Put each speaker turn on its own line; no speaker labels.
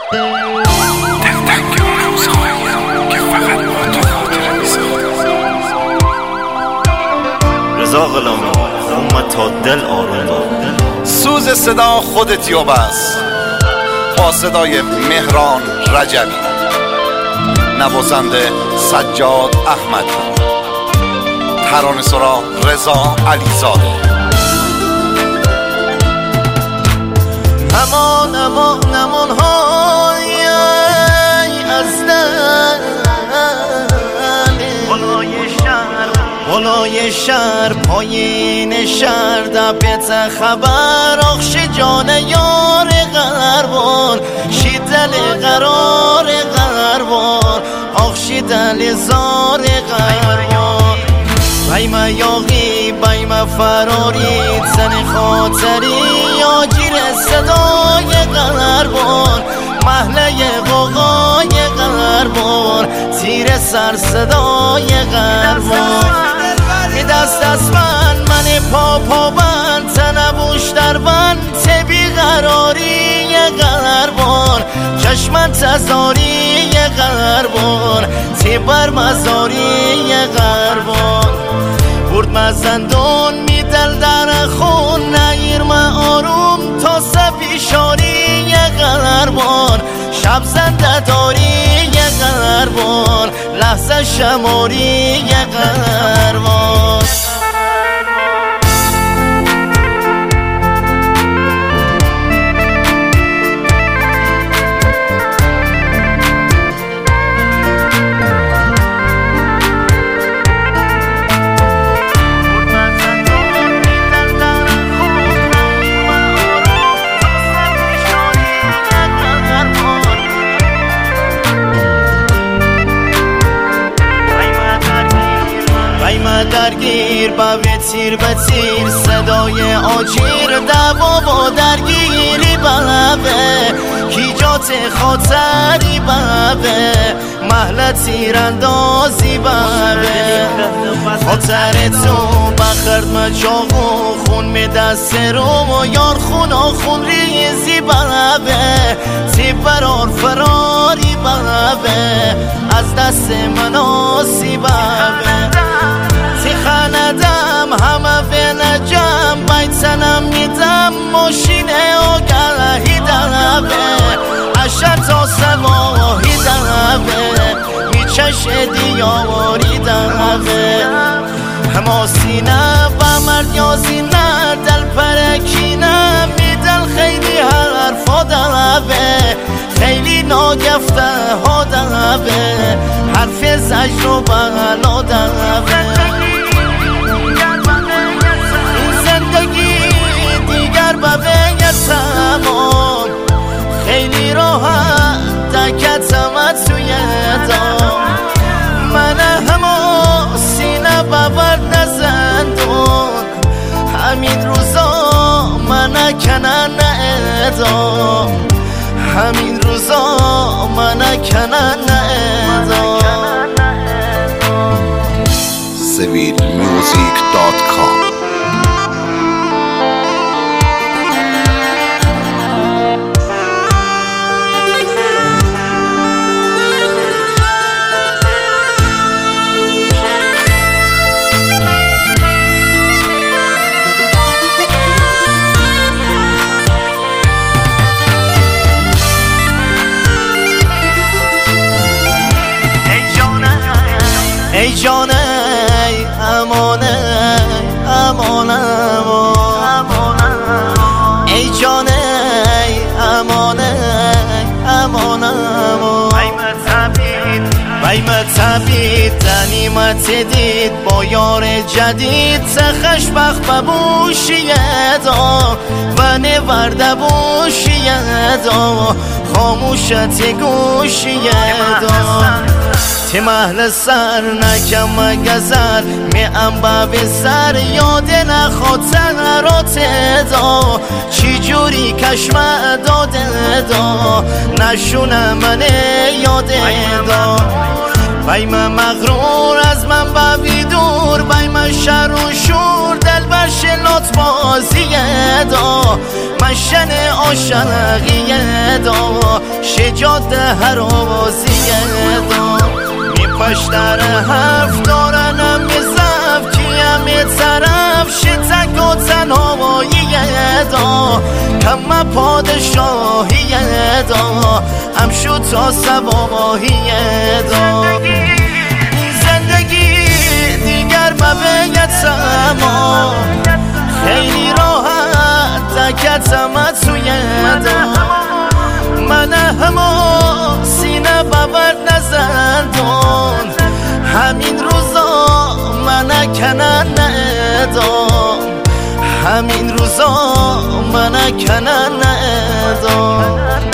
دلتنگ اون روزهایی که فقط با تو خاطره میساخت.
رضا غلامی اومد تا دل آروم بود.
سوز صدا خودت یا بس، با صدای مهران رجبی، نوازنده سجاد احمدی، ترانه‌سرا رضا علیزاده.
امان امان امان های از دل بالای شهر پایین شهر دبت خبر آخش جان یار غربان شیدل قرار غربان آخش دل زار غربان بایم یاغی بایم فراری زن خاطری آجیر صدای غربان محله قوقای غربان تیر سر صدای غربان می دست از من پا بند تنبوش در بند تبی قراری غربان چشمن تزاری غربان تیبر مزاری غربان برد مزندون می دل در خون نگیر ما آروم تا سپیشاری غربان شب زنده داری غربان لحظه شماری غربان درگیر با تیر به تیر صدای آجیر دوا با درگیری بابه کی جات خاطری بابه محل تیراندازی بابه خاطر تو بخرد مجاقو خون می دست روم و یار خون ریزی بابه تی برار فراری بابه از دست مناسی بابه تی خاندم همه به نجم بیتنم میدم ماشینه و گلهی دنبه اشر تا سواهی دنبه میچش دیاری دنبه همه سینه و مردیازی نه دل پرکینه میدل خیلی حرفا دنبه خیلی ناگفته ها دنبه حرف زجر و بغلا دنبه تمام خیلی راحت دکتم توی دام من همه سینه ببرد نزندون همین روزا من کنن ادام همین روزا من کنن ادام
civilmusic.com
ای جانه ای امانه امانه ای جانه ای امانه امانه بایم تبید تنیمت دید با یار جدید سخشبخت ببوشیه دا و نورده بوشیه دا خاموشت گوشیه دا تی محل سر نکم گذر می انبا به سر یاد نخاطر را تدا چی جوری کشمه داده دا نشونه من یاد دا وای من مغرور از من بوی دور، وای من شر و شور دل بر شلات بازیه دا، من شن عاشقیه دا، شجاعت هر آوازیه دا. می پشتر حرف دارنم می زف کیم می طرف شتک و تنهاییه دا، کم پادشاهیه دا، هم شد تا سباباهیه دا. زندگی دیگر مبید سما خیلی راحت دکتم توی دا، من همه سینه ببرد نزندون، همین روزا من کنن ندام، همین روزا من کنن ندام.